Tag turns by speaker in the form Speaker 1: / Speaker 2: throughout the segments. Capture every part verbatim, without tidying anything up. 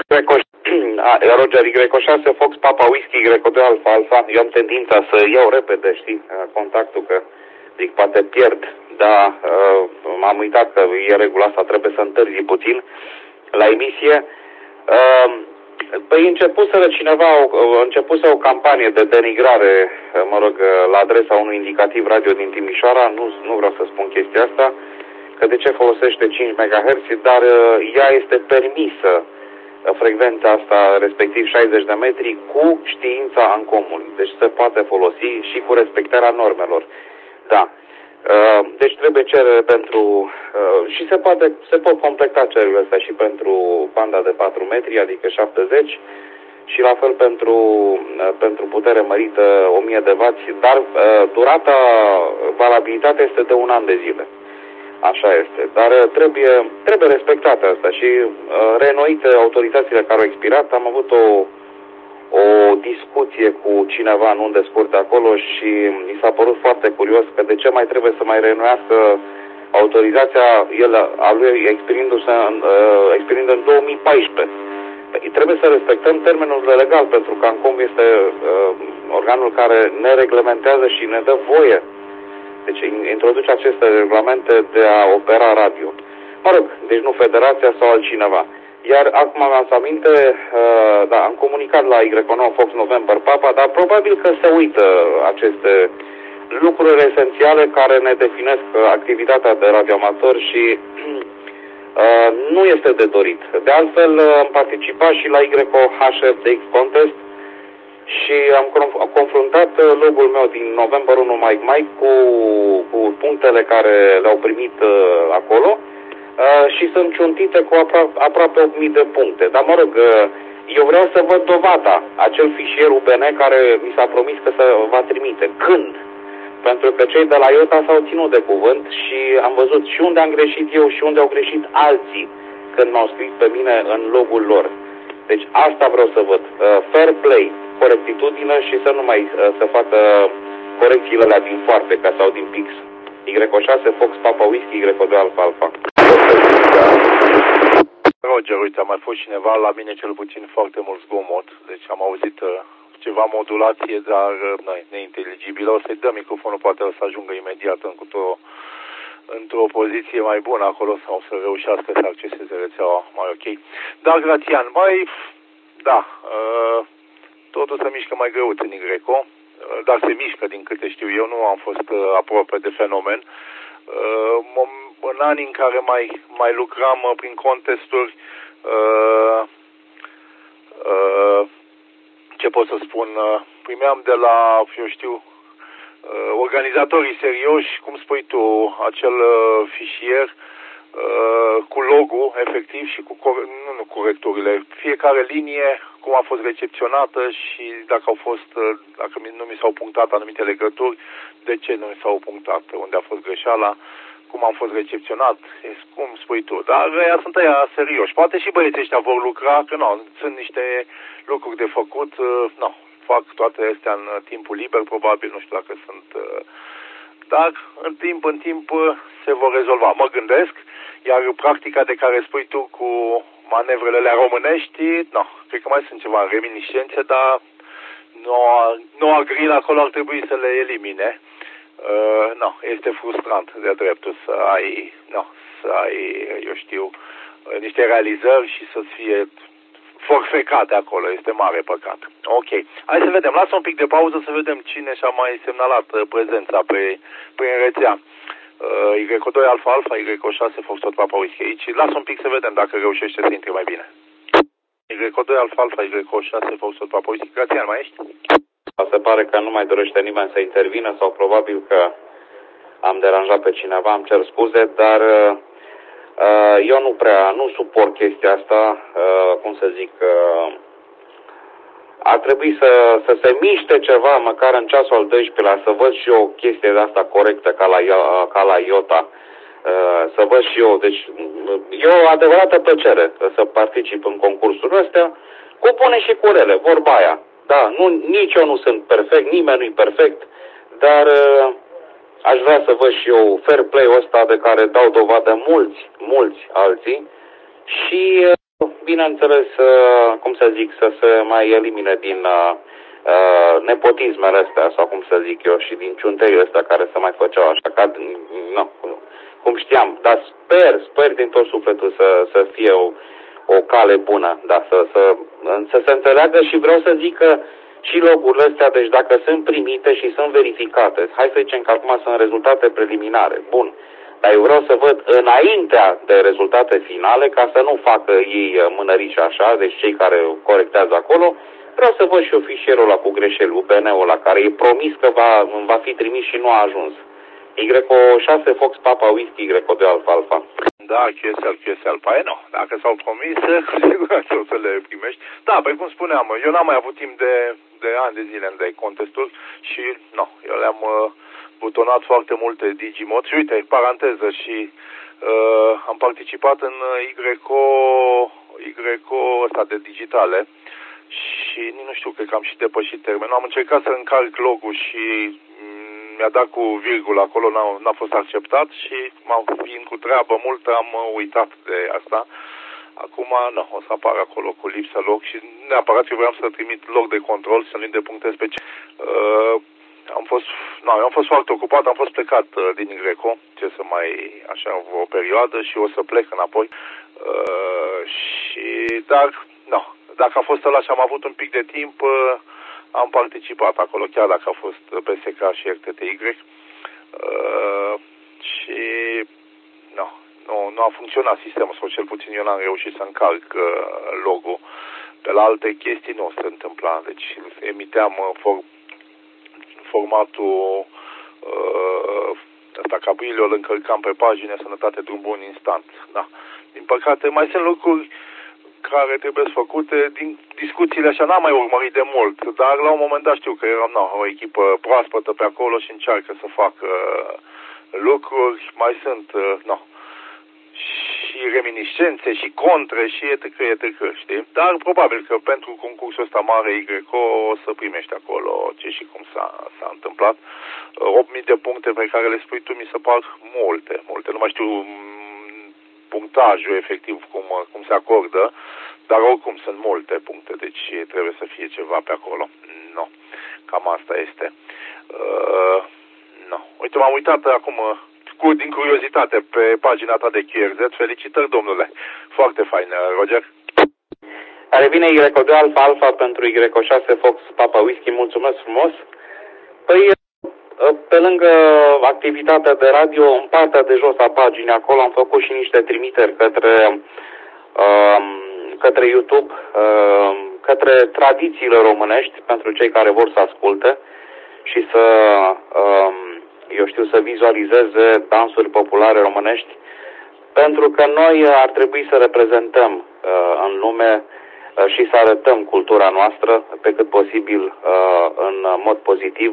Speaker 1: Roger, Y șase, Fox, Papa, Whisky, Y doi, Alfa, Alfa. Eu am tendința să iau repede, știi, contactul, că zic, poate pierd, dar uh, m-am uitat că e regula asta, trebuie să întârzi puțin la emisie. Uh, păi începuseră cineva, a începuse o campanie de denigrare, mă rog, la adresa unui indicativ radio din Timișoara, nu, nu vreau să spun chestia asta, că de ce folosește cinci megahertz, dar uh, ea este permisă, frecvența asta, respectiv șaizeci de metri, cu știința ANCOM-ului. Deci se poate folosi și cu respectarea normelor. Da. Deci trebuie cerere pentru... Și se, poate, se pot completa cererile astea și pentru banda de patru metri, adică șaptezeci, și la fel pentru, pentru putere mărită o mie de wați, dar durata, valabilitatea este de un an de zile. Așa este, dar trebuie, trebuie respectate asta și uh, reînnoite autorizațiile care au expirat. Am avut o, o discuție cu cineva în unde scurte acolo și mi s-a părut foarte curios că de ce mai trebuie să mai reînnoiască autorizația el, a lui expirindu-se în, uh, expirând în două mii paisprezece. Trebuie să respectăm termenul legal, pentru că ANCOM este uh, organul care ne reglementează și ne dă voie. Deci introduce aceste regulamente de a opera radio. Mă rog, deci nu federația sau altcineva. Iar acum mi-am să aminte, uh, da, am comunicat la Y nouă Fox November Papa, dar probabil că se uită aceste lucruri esențiale care ne definesc activitatea de radioamator și uh, nu este de dorit. De altfel, am participat și la Y H F D X Contest și am confruntat logul meu din November unu Mike Mike cu, cu punctele care le-au primit uh, acolo uh, și sunt ciuntite cu apro aproape opt mii de puncte. Dar mă rog, uh, eu vreau să văd dovada, acel fișier U B N care mi s-a promis că se va trimite. Când? Pentru că cei de la IOTA s-au ținut de cuvânt și am văzut și unde am greșit eu și unde au greșit alții când m-au scris pe mine în logul lor. Deci asta vreau să văd. Uh, fair play, corectitudine și să nu mai uh, se facă corecțiile alea din foarte ca sau din pix. Y șase, Fox, Papa, Whisky, Y doi, Alfa, Alfa.
Speaker 2: Roger, uite, a mai fost cineva, la mine cel puțin foarte mult zgomot, deci am auzit uh, ceva modulație, dar uh, neinteligibilă. O să-i dăm microfonul, poate o să ajungă imediat într-o într-o poziție mai bună acolo sau să reușească să acceseze rețeaua mai ok. Da, Grațian, mai, da, uh, totul se mișcă mai greu în Greco, uh, dar se mișcă din câte știu eu, nu am fost uh, aproape de fenomen. Uh, în anii în care mai, mai lucram uh, prin contesturi, uh, uh, ce pot să spun, uh, primeam de la, eu știu, Uh, organizatorii serioși, cum spui tu, acel uh, fișier uh, cu logo, efectiv, și cu, nu, nu corecturile, fiecare linie, cum a fost recepționată și dacă au fost, uh, dacă nu mi s-au punctat anumite legături, de ce nu mi s-au punctat, unde a fost greșeala, cum am fost recepționat, cum spui tu. Dar ăia sunt ăia serioși. Poate și băieții ăștia vor lucra, că nu, sunt niște lucruri de făcut, uh, nu. Fac toate astea în timpul liber, probabil, nu știu dacă sunt... Dar în timp, în timp se vor rezolva. Mă gândesc, iar practica de care spui tu cu manevrele alea românești, nu, cred că mai sunt ceva reminiscențe, dar noua, noua grilă acolo ar trebui să le elimine. Uh, nu, este frustrant de dreptul să ai, nu, să ai, eu știu, niște realizări și să-ți fie forfecate acolo, este mare păcat. Ok, hai să vedem, lasă un pic de pauză să vedem cine și-a mai semnalat prezența pe, pe rețea. Uh, Y doi Alfa Alfa, Y șase Fox Papa Whisky aici, lasă un pic să vedem dacă reușește să intre mai bine. Y doi Alfa Alfa, Y șase Fox Papa Whisky, Grațian, mai ești?
Speaker 1: Se pare că nu mai dorește nimeni să intervină sau probabil că am deranjat pe cineva, îmi cer scuze, dar... Uh, Uh, eu nu prea, nu suport chestia asta, uh, cum să zic, uh, ar trebui să, să se miște ceva, măcar în ceasul al doisprezecelea, să văd și eu o chestie de asta corectă ca la, ca la IOTA, uh, să văd și eu, deci e o adevărată plăcere să particip în concursurile astea, cu bune și cu rele, vorba aia, da, nu, nici eu nu sunt perfect, nimeni nu-i perfect, dar... Uh, Aș vrea să văd și eu fair play-ul ăsta de care dau dovadă mulți, mulți alții și bineînțeles, cum să zic, să se mai elimine din uh, nepotismele astea, sau cum să zic eu, și din ciunteiile astea care se mai făceau așa, ca, nu, cum știam, dar sper, sper din tot sufletul să, să fie o, o cale bună, da, să, să, să se înțeleagă. Și vreau să zic că și logurile astea, deci dacă sunt primite și sunt verificate, hai să zicem că acum sunt rezultate preliminare, bun, dar eu vreau să văd înaintea de rezultate finale, ca să nu facă ei mânărici așa, deci cei care corectează acolo, vreau să văd și eu fișierul ăla cu greșeli, U B N-ul ăla, care e promis că va, va fi trimis și nu a ajuns. Y șase Fox Papa Whisky, Y de Alfa Alfa.
Speaker 2: Da, Q S L, Q S L. Păi nu, dacă s-au promis, cu siguranță o să le primești. Da, păi cum spuneam, eu n-am mai avut timp de, de ani de zile de contesturi și, nu, eu le-am uh, butonat foarte multe Digimod. Și uite, paranteză, și uh, am participat în Y ăsta de digitale și nu știu, cred că am și depășit termenul. Am încercat să încarc logul și mi-a dat cu virgulă acolo, n-a, n-a fost acceptat și m-am fiind cu treabă multă, am uitat de asta. Acum, nu, o să apar acolo cu lipsă log și neapărat eu vreau să trimit log de control, să nu-i depunctez pe ce. Uh, am fost, nu, eu am fost foarte ocupat, am fost plecat uh, din Y, ce să mai, așa, o perioadă și o să plec înapoi. Uh, și, dar, nu, dacă a fost ăla și am avut un pic de timp, uh, am participat acolo, chiar dacă a fost B S K și R T T Y. Uh, și nu, nu, nu a funcționat sistemul, sau cel puțin eu n-am reușit să încarc uh, logo. Pe la alte chestii nu se întâmpla, deci emiteam uh, for, formatul uh, ăsta, cabrilul, îl încărcam pe pagine, sănătate, drum bun, instant. Da. Din păcate mai sunt lucruri care trebuie făcute. Din discuțiile așa n-am mai urmărit de mult, dar la un moment dat știu că eram na, o echipă proaspătă pe acolo și încearcă să facă lucruri. Mai sunt na, și reminiscențe și contre și etc, etc, știi? Dar probabil că pentru concursul ăsta mare Y o să primești acolo ce și cum s-a, s-a întâmplat. opt mii de puncte pe care le spui tu mi se par multe, multe. Nu mai știu punctajul efectiv cum, cum se acordă, dar oricum sunt multe puncte, deci trebuie să fie ceva pe acolo. Nu, cam asta este. Uh, no. Uite, m-am uitat acum cu, din curiozitate pe pagina ta de Q R Z. Felicitări, domnule. Foarte fain, Roger.
Speaker 1: Are bine Y de Alfa Alfa pentru Y șase Fox Papa Whisky. Mulțumesc frumos. Păi, pe lângă activitatea de radio, în partea de jos a paginii acolo am făcut și niște trimiteri către, uh, către YouTube, uh, către tradițiile românești pentru cei care vor să asculte și să, uh, eu știu, să vizualizeze dansuri populare românești, pentru că noi ar trebui să reprezentăm uh, în lume uh, și să arătăm cultura noastră pe cât posibil uh, în mod pozitiv.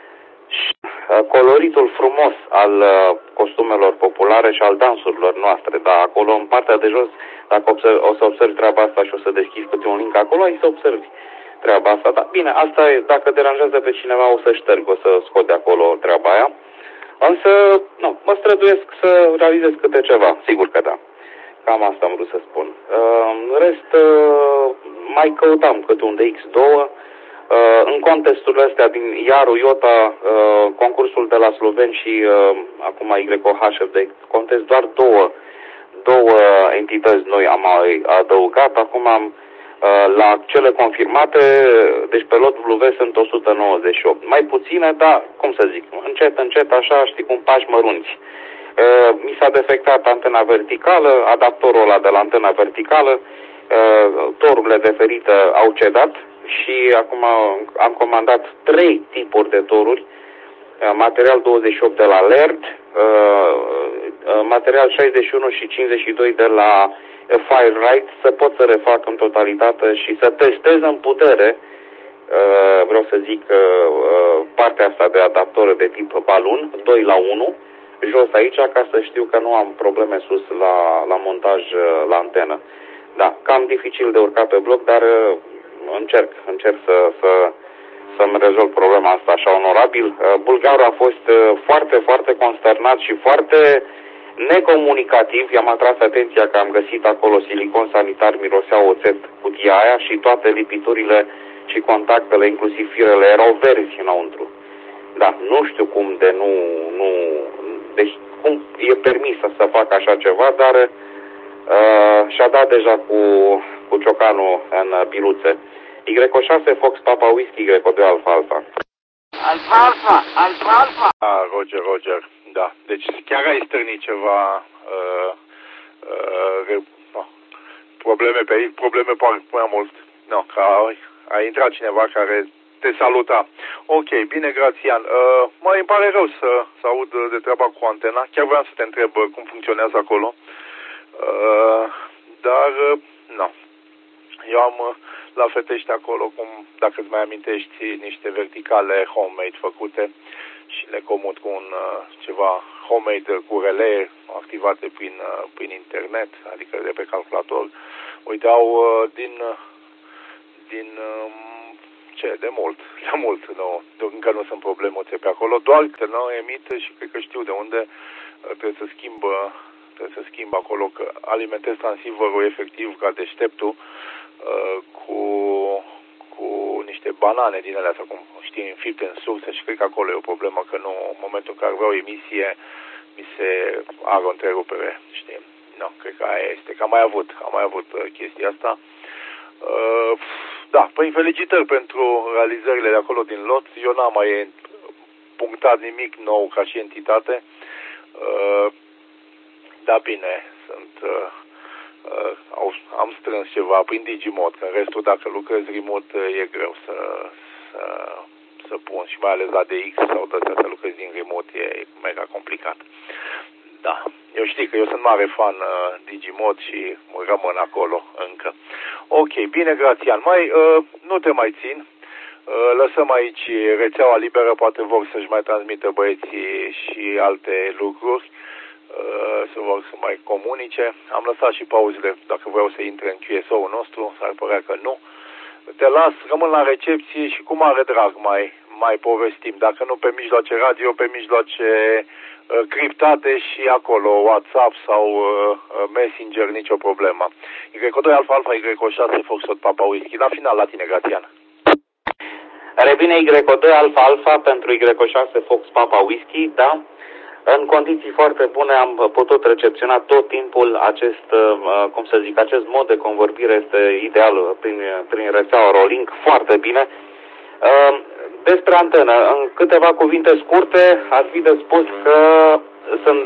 Speaker 1: Coloritul frumos al uh, costumelor populare și al dansurilor noastre, dar acolo în partea de jos, dacă observ, o să observi treaba asta și o să deschizi câte un link acolo, ai să observi treaba asta. Dar bine, asta e, dacă deranjează pe cineva o să șterg, o să scot de acolo treaba aia. Însă, nu, mă străduiesc să realizez câte ceva, sigur că da. Cam asta am vrut să spun. Uh, în rest, uh, mai căutam câte un D X doi. Uh, în contesturile astea din Iaru, Iota, uh, concursul de la sloveni și uh, acum Y H F de contest, doar două, două entități noi am adăugat. Acum am uh, la cele confirmate, deci pe lot W sunt o sută nouăzeci și opt. Mai puține, dar cum să zic, încet, încet, așa, știi cum, pași mărunți. Uh, mi s-a defectat antena verticală, adaptorul ăla de la antena verticală, uh, torurile de ferită au cedat. Și acum am comandat trei tipuri de toruri, material douăzeci și opt de la L E R D, material șaizeci și unu și cincizeci și doi de la FireRite, să pot să refac în totalitate și să testez în putere, vreau să zic, partea asta de adaptor de tip balun, doi la unu, jos aici, ca să știu că nu am probleme sus la, la montaj la antenă. Da, cam dificil de urcat pe bloc, dar încerc, încerc să, să, să-mi rezolv problema asta așa onorabil. Bulgarul a fost foarte, foarte consternat și foarte Necomunicativ, i-am atras atenția că am găsit acolo silicon sanitar, mirosea oțet, cutia aia și toate lipiturile și contactele, inclusiv firele, erau verzi înăuntru. Da, nu știu cum de nu... nu deci cum e permis să facă așa ceva, dar uh, și-a dat deja cu, cu ciocanul în biluțe. Y șase Fox Papa Whisky, Y doi Alfa Alfa.
Speaker 3: Alfa Alfa, Alfa Alfa.
Speaker 2: Ah, Roger, Roger, da. Deci chiar ai stârnit ceva uh, uh, uh, probleme pe aici, probleme prea mult. No, că a, a intrat cineva care te saluta. Ok, bine, Grațian. Uh, mă, îmi pare rău să, să aud de treaba cu antena. Chiar vreau să te întreb cum funcționează acolo. Uh, dar, uh, nu. Eu am uh, la Fetești acolo, cum, dacă îți mai amintești, niște verticale homemade făcute și le comut cu un uh, ceva homemade cu relee activate prin, uh, prin internet, adică de pe calculator. Uite, au uh, din, uh, din uh, ce, de mult, de mult, nu, încă nu sunt probleme pe acolo, doar că nu emit și cred că știu de unde uh, trebuie să schimbă, trebuie să schimbă acolo, că alimentez transceiverul efectiv ca deșteptul uh, cu, cu niște banane din alea, sau cum știi, înfipte în sursă și cred că acolo e o problemă, că nu, în momentul în care vreau emisie, mi se are o întrerupere, știi? Nu, cred că aia este, că am mai avut, am mai avut uh, chestia asta. Uh, da, păi felicitări pentru realizările de acolo din lot. Eu n-am mai punctat nimic nou ca și entitate. Uh, da, bine, sunt, uh, uh, au, am strâns ceva prin Digimod, că în restul, dacă lucrezi remote, e greu să, să, să pun, și mai ales la D X sau de astea, să lucrezi din remote, e mega complicat. Da, eu știu că eu sunt mare fan uh, Digimod și rămân acolo încă. Ok, bine, Grațian. Mai, uh, nu te mai țin. Uh, lăsăm aici rețeaua liberă, poate vor să-și mai transmită băieții și alte lucruri, uh, să vor să mai comunice. Am lăsat și pauzele, dacă vreau să intre în Q S O-ul nostru, s-ar părea că nu. Te las, rămân la recepție și cu mare drag mai, mai povestim. Dacă nu pe mijloace radio, pe mijloace uh, criptate și acolo, WhatsApp sau uh, Messenger, nicio problemă. Y doi Alfa Alfa, Y șase Foxtrot Papa Whisky. La final, la tine, Grațian.
Speaker 1: Revine Y doi Alfa Alfa pentru Y șase Fox Papa Whisky, da? În condiții foarte bune am putut recepționa tot timpul acest, cum să zic, acest mod de convorbire este ideal prin, prin rețeaua Rolling, foarte bine. Despre antenă, în câteva cuvinte scurte, aș fi de spus că sunt,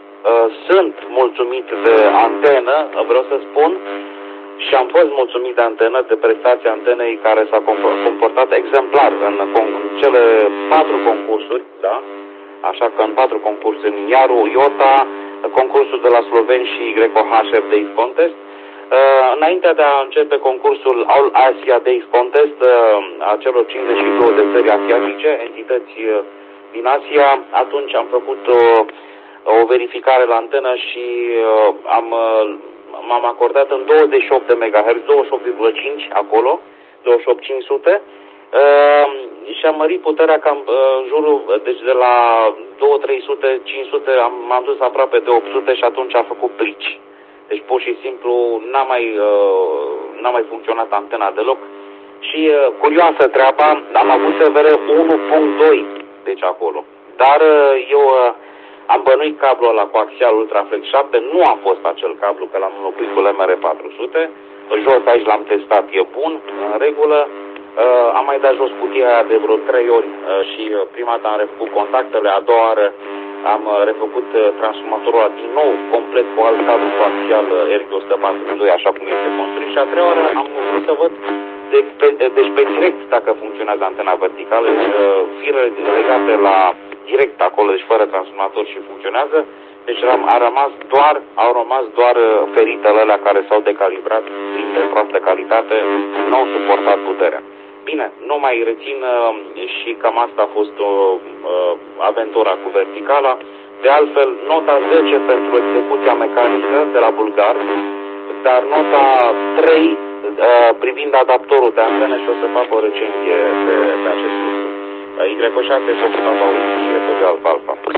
Speaker 1: sunt mulțumit de antenă, vreau să spun, și am fost mulțumit de antenă, de prestația antenei care s-a comportat exemplar în, în cele patru concursuri, da? Așa că în patru concursuri, în Iaru, Iota, concursul de la Sloveni și Y H F Days Contest. Uh, înainte de a începe concursul All Asia Days Contest, uh, a celor cincizeci și două de țări asiatice, entități uh, din Asia, atunci am făcut o, o verificare la antenă și uh, am, uh, m-am acordat în douăzeci și opt de megahertz, douăzeci și opt virgulă cinci acolo, douăzeci și opt cinci sute. Uh, și am mărit puterea cam uh, în jurul, deci de la două trei sute, cinci sute am, m-am dus aproape de opt sute și atunci a făcut plici. Deci pur și simplu n-a mai, uh, n-a mai funcționat antena deloc. Și uh, curioasă treaba, am avut S V R unu punct doi, deci acolo. Dar uh, eu uh, am bănuit cablul ăla cu axial Ultraflex șapte, nu a fost acel cablu, că l-am înlocuit cu L M R patru sute. Jos aici l-am testat, e bun, în regulă. Uh, am mai dat jos cutia aia de vreo trei ori uh, și uh, prima dată am refăcut contactele, a doua oară am uh, refăcut uh, transformatorul ăla din nou, complet cu alt cablu coaxial uh, R G o sută patruzeci și doi, așa cum este construit, și a treia oară am vrut să văd de, pe, deci pe direct dacă funcționează antena verticală, uh, firele legate la direct acolo, deci fără transformator și funcționează. Deci a rămas doar, au rămas doar feritele alea care s-au decalibrat de proastă calitate, nu au suportat puterea. Bine, nu mai rețin uh, și cam asta a fost o uh, aventura cu verticala. De altfel, nota zece pentru execuția mecanică de la bulgar, dar nota trei uh, privind adaptorul de antene, și o să fac o recenzie pe, pe acest lucru. Y șase, Fox Papa Whisky, Y doi Alfa Alfa.